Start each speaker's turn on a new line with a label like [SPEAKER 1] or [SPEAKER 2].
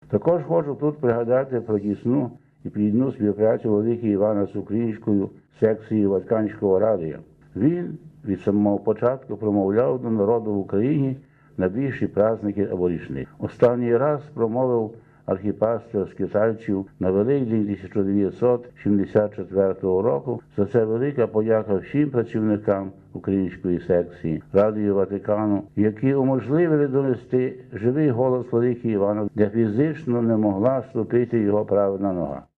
[SPEAKER 1] Також хочу тут пригадати про тісну і плідну співпрацю великого Івана з українською секцією Ватиканського радіо. Він від самого початку промовляв до народу в Україні на більші праздники або річниці. Останній раз промовив архіпастер Скитальців на Великдень 1974 року. За це велика подяка всім працівникам української секції Радіо Ватикану, які уможливили донести живий голос великого Івана, де фізично не могла ступити його правильна нога.